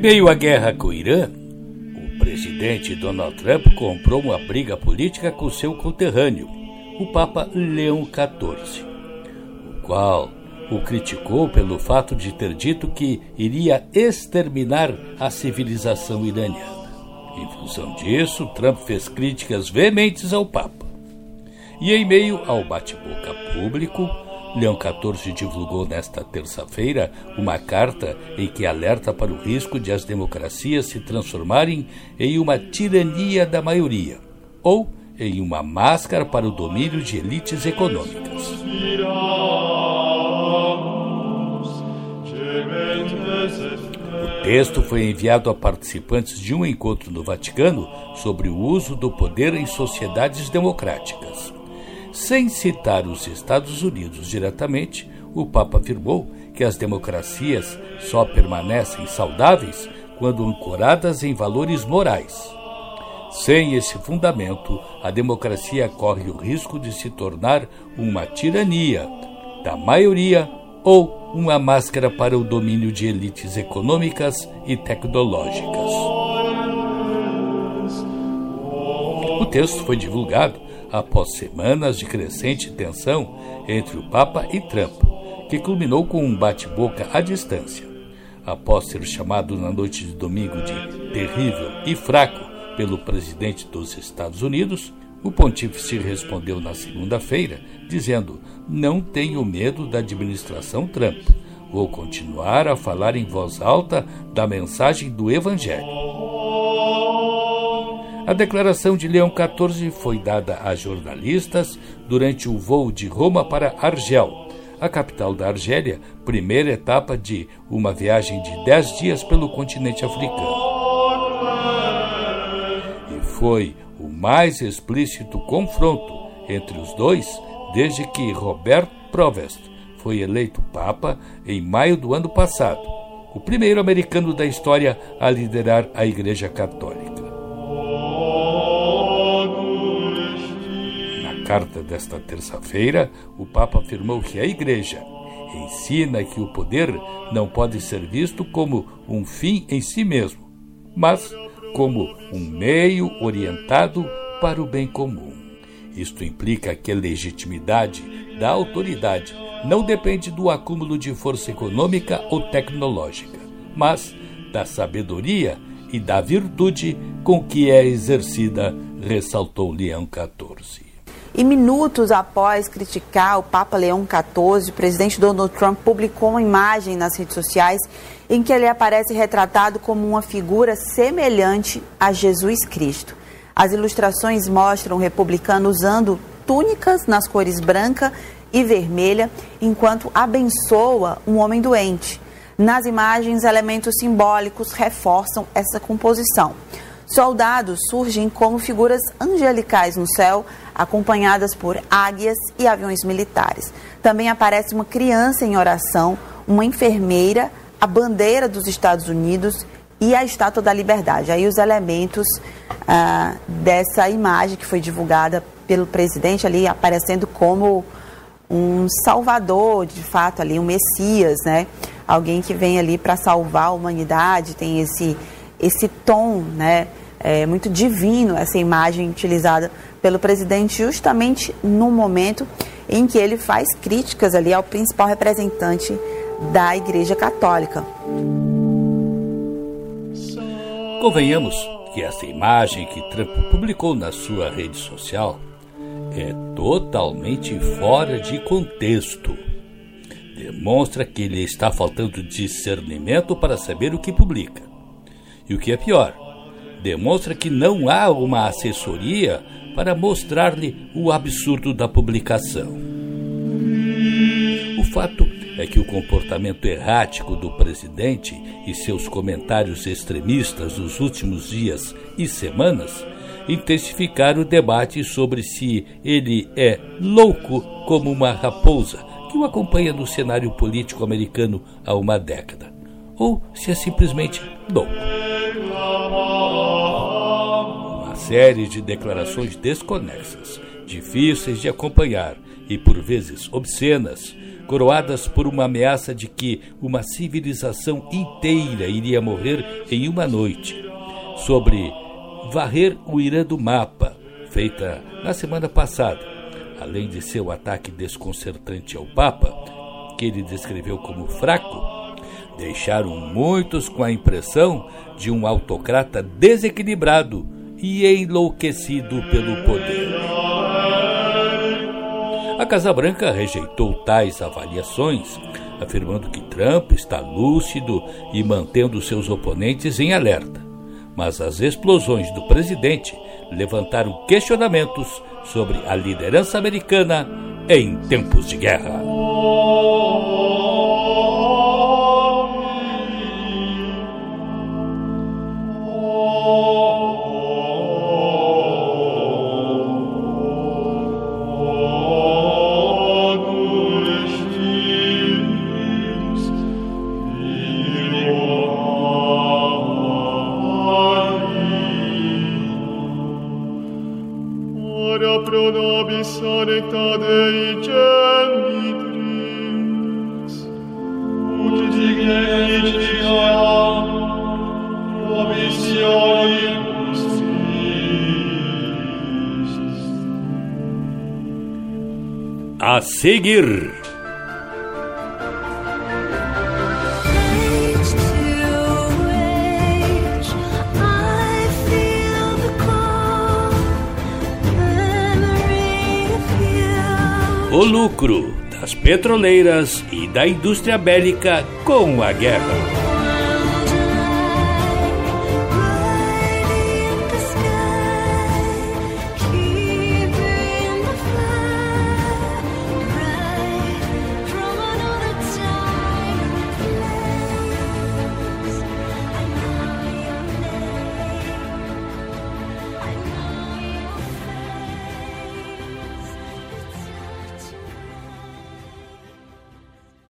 meio à guerra com o Irã, o presidente Donald Trump comprou uma briga política com seu conterrâneo, o Papa Leão XIV, o qual o criticou pelo fato de ter dito que iria exterminar a civilização iraniana. Em função disso, Trump fez críticas veementes ao Papa. E em meio ao bate-boca público, Leão XIV divulgou nesta terça-feira uma carta em que alerta para o risco de as democracias se transformarem em uma tirania da maioria, ou em uma máscara para o domínio de elites econômicas. O texto foi enviado a participantes de um encontro no Vaticano sobre o uso do poder em sociedades democráticas. Sem citar os Estados Unidos diretamente, o Papa afirmou que as democracias só permanecem saudáveis quando ancoradas em valores morais. Sem esse fundamento, a democracia corre o risco de se tornar uma tirania da maioria ou uma máscara para o domínio de elites econômicas e tecnológicas. O texto foi divulgado após semanas de crescente tensão entre o Papa e Trump, que culminou com um bate-boca à distância. Após ser chamado na noite de domingo de terrível e fraco pelo presidente dos Estados Unidos, o pontífice respondeu na segunda-feira, dizendo: "Não tenho medo da administração Trump. Vou continuar a falar em voz alta da mensagem do Evangelho." A declaração de Leão XIV foi dada a jornalistas durante o voo de Roma para Argel, a capital da Argélia, primeira etapa de uma viagem de 10 dias pelo continente africano. E foi o mais explícito confronto entre os dois desde que Robert Provest foi eleito Papa em maio do ano passado, o primeiro americano da história a liderar a Igreja Católica. Na carta desta terça-feira, o Papa afirmou que a Igreja ensina que o poder não pode ser visto como um fim em si mesmo, mas como um meio orientado para o bem comum. Isto implica que a legitimidade da autoridade não depende do acúmulo de força econômica ou tecnológica, mas da sabedoria e da virtude com que é exercida, ressaltou Leão XIV. E minutos após criticar o Papa Leão XIV, o presidente Donald Trump publicou uma imagem nas redes sociais em que ele aparece retratado como uma figura semelhante a Jesus Cristo. As ilustrações mostram o republicano usando túnicas nas cores branca e vermelha, enquanto abençoa um homem doente. Nas imagens, elementos simbólicos reforçam essa composição. Soldados surgem como figuras angelicais no céu, acompanhadas por águias e aviões militares. Também aparece uma criança em oração, uma enfermeira, a bandeira dos Estados Unidos e a Estátua da Liberdade. Aí os elementos dessa imagem que foi divulgada pelo presidente ali aparecendo como um salvador, de fato, ali um Messias, né? Alguém que vem ali para salvar a humanidade, tem esse tom, né? Muito divino, essa imagem utilizada pelo presidente justamente no momento em que ele faz críticas ali ao principal representante da Igreja Católica. Convenhamos que essa imagem que Trump publicou na sua rede social é totalmente fora de contexto. Demonstra que lhe está faltando discernimento para saber o que publica. E o que é pior, demonstra que não há uma assessoria para mostrar-lhe o absurdo da publicação. O fato é que o comportamento errático do presidente e seus comentários extremistas nos últimos dias e semanas intensificaram o debate sobre se ele é louco como uma raposa que o acompanha no cenário político americano há uma década, ou se é simplesmente louco. Uma série de declarações desconexas, difíceis de acompanhar e por vezes obscenas, coroadas por uma ameaça de que uma civilização inteira iria morrer em uma noite, sobre varrer o Irã do mapa, feita na semana passada, além de seu ataque desconcertante ao Papa, que ele descreveu como fraco, deixaram muitos com a impressão de um autocrata desequilibrado e enlouquecido pelo poder. A Casa Branca rejeitou tais avaliações, afirmando que Trump está lúcido e mantendo seus oponentes em alerta. Mas as explosões do presidente levantaram questionamentos sobre a liderança americana em tempos de guerra. pro nobis sancta Dei genitrix, ut dignitia promissionibus tris. A seguir, o lucro das petroleiras e da indústria bélica com a guerra.